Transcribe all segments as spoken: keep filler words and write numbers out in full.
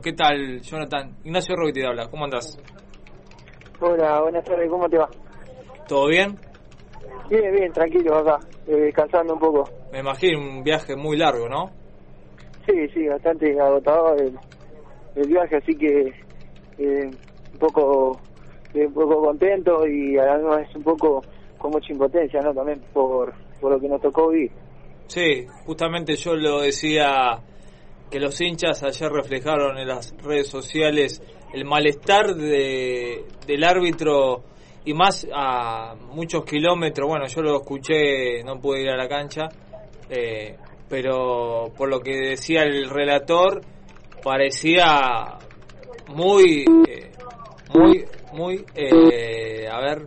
¿Qué tal, Jonathan? Ignacio Roque te habla, ¿cómo andás? Hola, buenas tardes, ¿cómo te va? ¿Todo bien? Bien, bien, tranquilo acá, eh, descansando un poco. Me imagino un viaje muy largo, ¿no? Sí, sí, bastante agotador el, el viaje, así que eh, un poco eh, un poco contento y a la misma vez un poco con mucha impotencia, ¿no? También por, por lo que nos tocó vivir. Sí, justamente yo lo decía, que los hinchas ayer reflejaron en las redes sociales el malestar de, del árbitro y más a muchos kilómetros. Bueno, yo lo escuché, no pude ir a la cancha, eh, pero por lo que decía el relator parecía muy eh, muy muy eh, a ver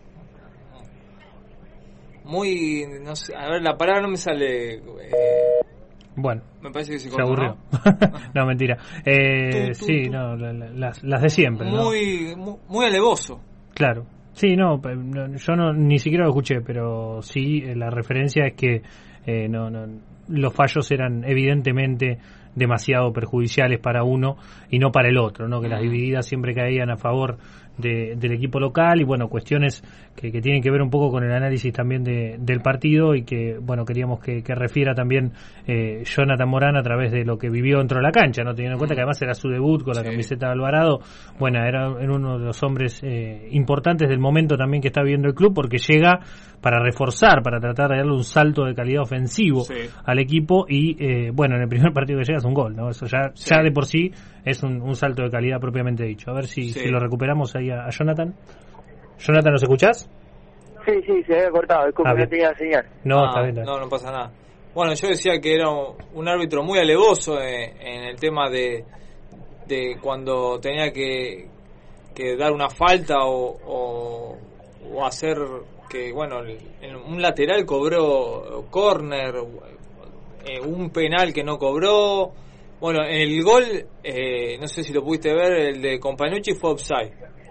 muy no sé, a ver, la palabra no me sale, eh, bueno, me parece que se, se aburrió, ¿no? no, mentira, eh, tú, tú, sí, tú. no, la, la, las, las de siempre, muy, ¿no? muy muy alevoso. Claro, sí, no, yo no ni siquiera lo escuché, pero sí, la referencia es que eh, no, no, los fallos eran evidentemente demasiado perjudiciales para uno y no para el otro, ¿no? Que las divididas siempre caían a favor de, del equipo local y bueno, cuestiones que, que tienen que ver un poco con el análisis también de, del partido y que bueno, queríamos que, que refiera también eh, Jonathan Morán a través de lo que vivió dentro de la cancha, no teniendo en cuenta que además era su debut con la sí. camiseta de Alvarado. Bueno, era, era uno de los hombres eh, importantes del momento también que está viviendo el club, porque llega para reforzar, para tratar de darle un salto de calidad ofensivo sí. al equipo y eh, bueno, en el primer partido que llega es un gol, ¿no? Eso ya, sí. ya de por sí es un, un salto de calidad propiamente dicho. A ver si, sí. si lo recuperamos ahí a, a Jonathan. Jonathan, ¿nos escuchás? Sí, sí, se había cortado, disculpe, ah, no tenía señal. No, ah, está bien, está bien. No, no pasa nada. Bueno, yo decía que era un árbitro muy alevoso en, en el tema de, de cuando tenía que, que dar una falta o, o, o hacer que, bueno, en un lateral cobró córner, eh, un penal que no cobró. Bueno, en el gol, eh, no sé si lo pudiste ver, el de Companucci fue offside.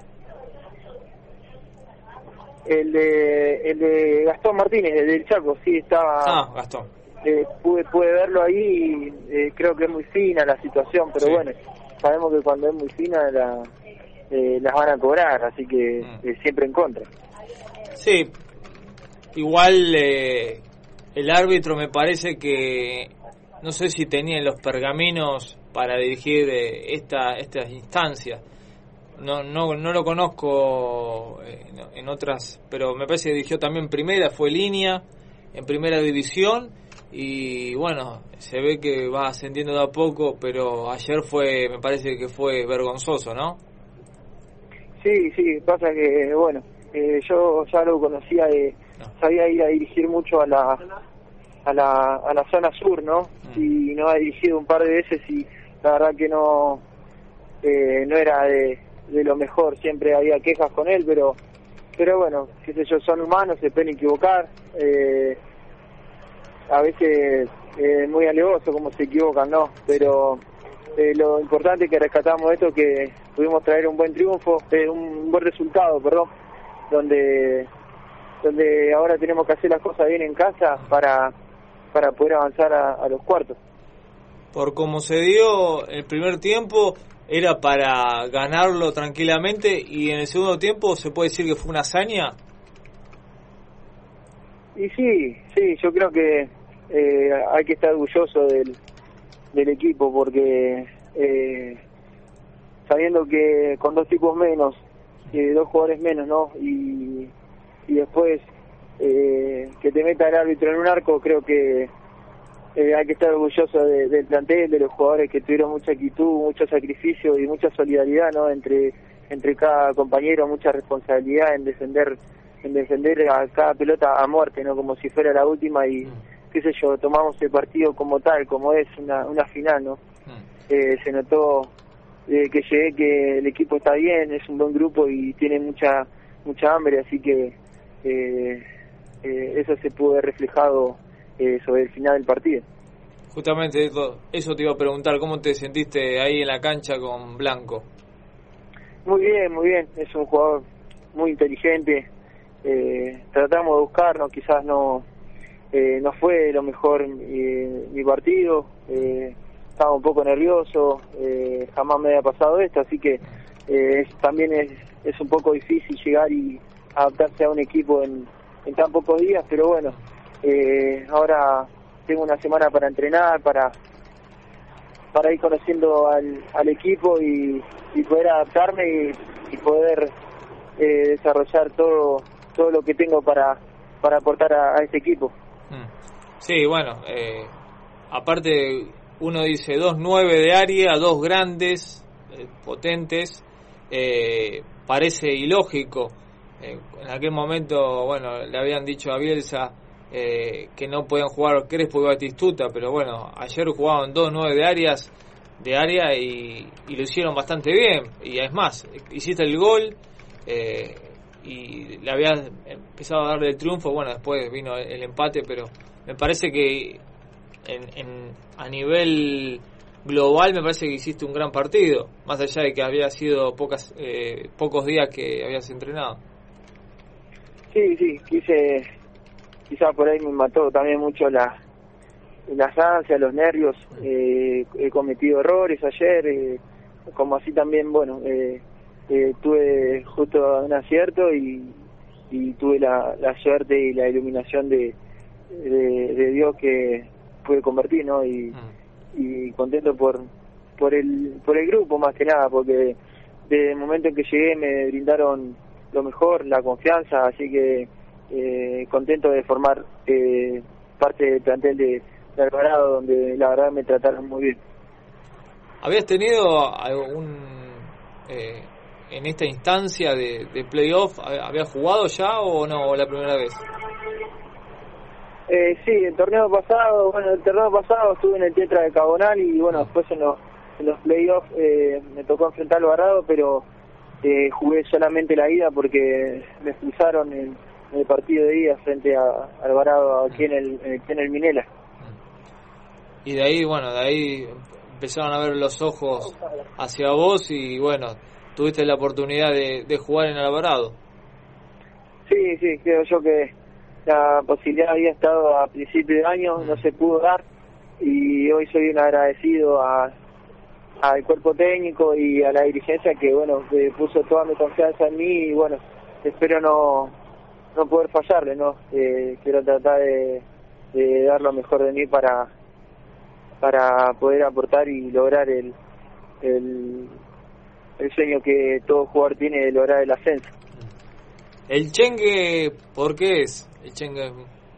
El de, el de Gastón Martínez, el del Chaco, sí, estaba... Ah, Gastón. Eh, pude, pude verlo ahí y eh, creo que es muy fina la situación, pero sí. bueno, sabemos que cuando es muy fina la, eh, las van a cobrar, así que mm. eh, siempre en contra. Sí, igual eh, el árbitro me parece que no sé si tenía los pergaminos para dirigir eh, esta estas instancias. No no no lo conozco eh, en otras, pero me parece que dirigió también primera, fue línea en primera división y bueno, se ve que va ascendiendo de a poco, pero ayer fue, me parece que fue vergonzoso, ¿no? Sí, sí, pasa que bueno, eh, yo ya lo conocía, de, no. sabía ir a dirigir mucho a la a la a la zona sur, ¿no? Mm. Y no ha dirigido un par de veces y la verdad que no eh, no era de de lo mejor, siempre había quejas con él, pero pero bueno, qué sé yo, son humanos, se pueden equivocar, eh, a veces eh, muy alevoso como se equivocan, ¿no? Pero eh, lo importante es que rescatamos esto, que pudimos traer un buen triunfo, eh, un buen resultado, perdón, donde donde ahora tenemos que hacer las cosas bien en casa para para poder avanzar a, a los cuartos. Por como se dio el primer tiempo, era para ganarlo tranquilamente, y en el segundo tiempo se puede decir que fue una hazaña. Y sí, sí, yo creo que eh, hay que estar orgulloso del, del equipo, porque eh, sabiendo que con dos tipos menos, eh, dos jugadores menos, ¿no? Y, y después eh, que te meta el árbitro en un arco, creo que Eh, hay que estar orgulloso de, del plantel, de los jugadores que tuvieron mucha actitud, mucho sacrificio y mucha solidaridad, ¿no? Entre entre cada compañero, mucha responsabilidad en defender en defender a cada pelota a muerte, ¿no? Como si fuera la última y, qué sé yo, tomamos el partido como tal, como es una una final, ¿no? Eh, se notó eh, que llegué que el equipo está bien, es un buen grupo y tiene mucha mucha hambre, así que eh, eh, eso se pudo ver reflejado Eh, sobre el final del partido. Justamente eso, eso te iba a preguntar, ¿cómo te sentiste ahí en la cancha con Blanco? Muy bien, muy bien, es un jugador muy inteligente, eh, tratamos de buscarnos, quizás no eh, no fue lo mejor mi, mi partido, eh, estaba un poco nervioso, eh, jamás me había pasado esto, así que eh, es, también es, es un poco difícil llegar y adaptarse a un equipo en, en tan pocos días, pero bueno, eh, ahora tengo una semana para entrenar, para para ir conociendo al, al equipo y, y poder adaptarme y, y poder eh, desarrollar todo todo lo que tengo para para aportar a, a este equipo. Sí, bueno, eh, aparte uno dice dos nueve de área, dos grandes, eh, potentes, eh, parece ilógico. Eh, en aquel momento, bueno, le habían dicho a Bielsa eh, que no podían jugar Crespo y Batistuta, pero bueno, ayer jugaban dos nueve de áreas de área y, y lo hicieron bastante bien. Y es más, hiciste el gol eh, y le habías empezado a darle el triunfo. Bueno, después vino el, el empate, pero me parece que en, en, a nivel global me parece que hiciste un gran partido, más allá de que había sido pocas eh, pocos días que habías entrenado. Sí, sí, quise, quizá por ahí me mató también mucho la las ansias, los nervios. Eh, he cometido errores ayer, eh, como así también, bueno, eh, eh, tuve justo un acierto y, y tuve la, la suerte y la iluminación de, de, de Dios que pude convertir, ¿no? Y, y contento por por el por el grupo más que nada, porque desde el momento en que llegué me brindaron lo mejor, la confianza, así que eh, contento de formar eh, parte del plantel de, de Alvarado, donde la verdad me trataron muy bien. ¿Habías tenido algún eh, en esta instancia de, de playoff, habías jugado ya o no, la primera vez? Eh, sí, el torneo pasado, bueno, el torneo pasado estuve en el Tetra de Cabonal y bueno, después en los, en los playoffs eh, me tocó enfrentar a Alvarado, pero eh, jugué solamente la ida porque me expulsaron en, en el partido de ida frente a, a Alvarado aquí en el, aquí en el Minela. Y de ahí, bueno, de ahí empezaron a ver los ojos hacia vos y bueno, tuviste la oportunidad de, de jugar en Alvarado. Sí, sí, creo yo que la posibilidad había estado a principio de año, no se pudo dar y hoy soy un agradecido a al cuerpo técnico y a la dirigencia que bueno que puso toda mi confianza en mí y bueno, espero no no poder fallarle, no eh, quiero tratar de, de dar lo mejor de mí para para poder aportar y lograr el el, el sueño que todo jugador tiene de lograr el ascenso. ¿El Chengue por qué es? El Chengue,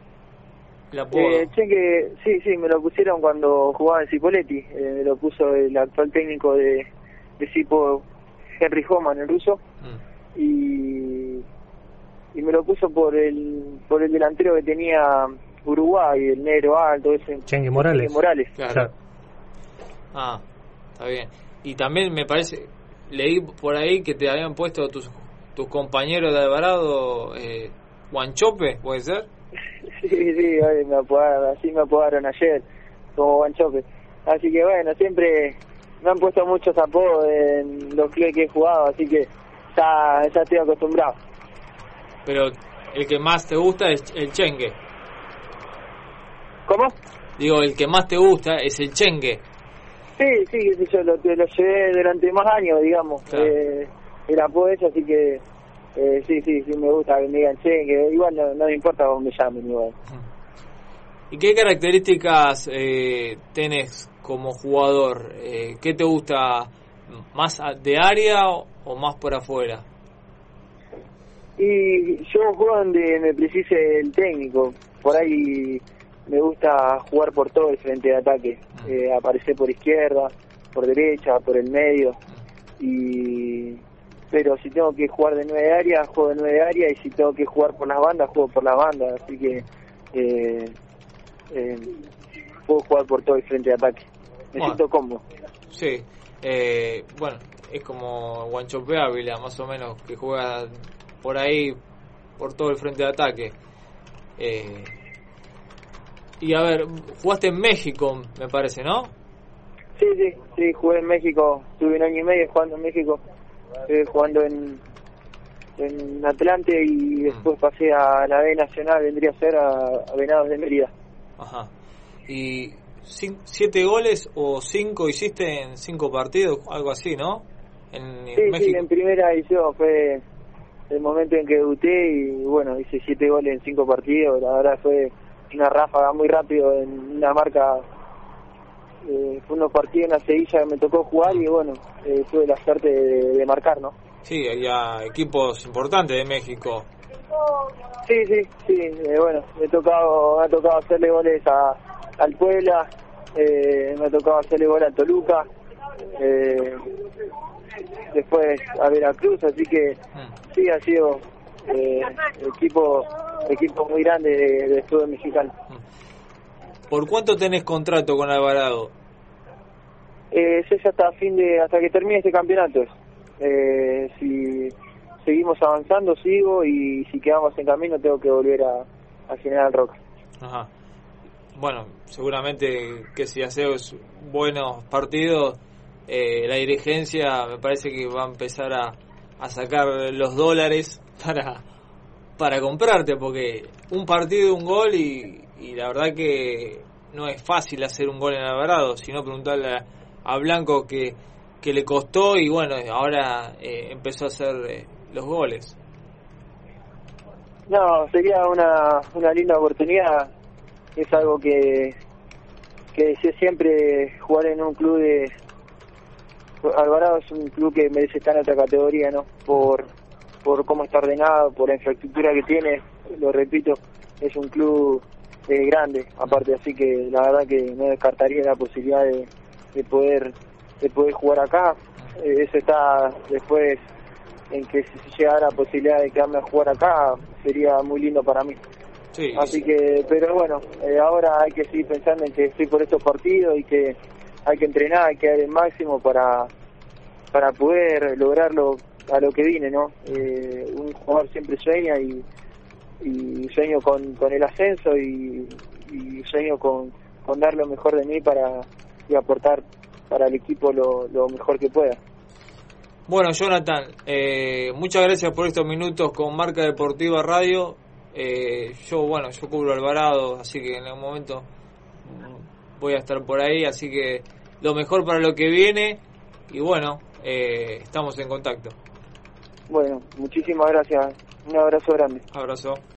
el apodo. Eh, el Chengue, sí, sí, me lo pusieron cuando jugaba en Cipolletti, eh, me lo puso el actual técnico de, de Cipo, Henry Homan, el ruso, mm. y y me lo puso por el por el delantero que tenía Uruguay, el negro alto, ese Chengue Morales. Chengue Morales. Claro. Claro. Ah, está bien. Y también me parece, leí por ahí que te habían puesto tus tus compañeros de Alvarado, eh, Guanchope, ¿puede ser? Sí, sí, me apodaron, así me apodaron ayer, como Guanchope. Así que bueno, siempre me han puesto muchos apodos en los clubes que he jugado, así que ya, ya estoy acostumbrado. Pero el que más te gusta es el Chengue. ¿Cómo? Digo, el que más te gusta es el Chengue. Sí, sí, yo lo, lo llevé durante más años, digamos. Claro. Eh, el apodo ese, así que eh, sí, sí, sí me gusta que me digan Chengue. Igual no, no me importa cómo me llamen, igual. ¿Y qué características eh, tenés como jugador? Eh, ¿Qué te gusta más de área o, o más por afuera? Y yo juego donde me precise el técnico. Por ahí me gusta jugar por todo el frente de ataque. Eh, aparecer por izquierda, por derecha, por el medio. Y pero si tengo que jugar de nueve áreas, juego de nueve áreas. Y si tengo que jugar por las bandas, juego por las bandas. Así que eh, eh, puedo jugar por todo el frente de ataque. Me bueno, siento cómodo. Sí. Eh, bueno, es como Guanchope Ávila, más o menos, que juega por ahí, por todo el frente de ataque. Eh, y a ver, jugaste en México, me parece, ¿no? Sí, sí, sí, jugué en México, estuve un año y medio jugando en México, estuve jugando en, en Atlante y después pasé a la B Nacional, vendría a ser a, a Venados de Mérida. Ajá. Y cin- siete goles o cinco hiciste en cinco partidos, algo así, ¿no? En, Sí, en México. sí, en primera edición fue el momento en que debuté y bueno, hice siete goles en cinco partidos. La verdad fue una ráfaga muy rápido en una marca. Eh, fue unos partidos en la Sevilla que me tocó jugar y bueno, eh, tuve la suerte de, de marcar, ¿no? Sí, había equipos importantes de México. Sí, sí, sí, eh, bueno, me ha tocado, me ha tocado hacerle goles a, al Puebla, eh, me ha tocado hacerle goles a Toluca, eh, después a Veracruz, así que Mm. sí, ha sido eh, equipo equipo muy grande de, de fútbol mexicano. ¿Por cuánto tenés contrato con Alvarado? Eh, es hasta fin de, hasta que termine este campeonato. Eh, si seguimos avanzando, sigo, y si quedamos en camino tengo que volver a, a General Roca. Ajá. Bueno, seguramente que si haces buenos partidos, eh, la dirigencia me parece que va a empezar a, a sacar los dólares para para comprarte, porque un partido, un gol, y, y la verdad que no es fácil hacer un gol en Alvarado, sino preguntarle a, a Blanco que, que le costó y bueno, ahora eh, empezó a hacer eh, los goles. No, sería una, una linda oportunidad. Es algo que que deseo siempre, jugar en un club de... Alvarado es un club que merece estar en otra categoría, ¿no? Por, por cómo está ordenado, por la infraestructura que tiene, lo repito, es un club eh, grande, aparte, así que la verdad que no descartaría la posibilidad de, de poder de poder jugar acá. Eh, eso está después, en que si se llegara la posibilidad de quedarme a jugar acá, sería muy lindo para mí. Sí, Así que, pero bueno, eh, ahora hay que seguir pensando en que estoy por estos partidos y que hay que entrenar, hay que dar el máximo para para poder lograrlo a lo que vine, ¿no? Eh, un jugador siempre sueña y, y sueño con, con el ascenso y, y sueño con, con dar lo mejor de mí para y aportar para el equipo lo, lo mejor que pueda. Bueno, Jonathan, eh, muchas gracias por estos minutos con Marca Deportiva Radio. Eh, yo, bueno, yo cubro Alvarado, así que en algún momento voy a estar por ahí, así que lo mejor para lo que viene y bueno, eh, estamos en contacto. Bueno, muchísimas gracias. Un abrazo grande. Abrazo.